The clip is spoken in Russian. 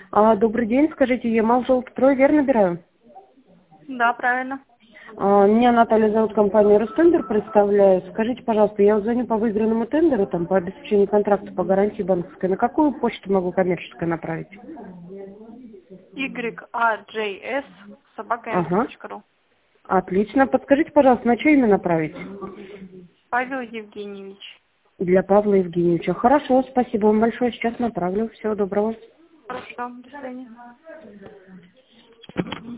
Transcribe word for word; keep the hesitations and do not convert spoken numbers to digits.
А, добрый день, скажите, Ямал-Желтстрой, верно набираю? Да, правильно. А, меня Наталья зовут, компания Ростендер представляю. Скажите, пожалуйста, я вот звоню по выигранному тендеру, там, по обеспечению контракта по гарантии банковской. На какую почту могу коммерческую направить? Y A J S собака яндекс Ага, точка ру. отлично. Подскажите, пожалуйста, на что именно направить? Павел Евгеньевич. Для Павла Евгеньевича. Хорошо, спасибо вам большое, сейчас направлю. Всего доброго. Хорошо, до свидания.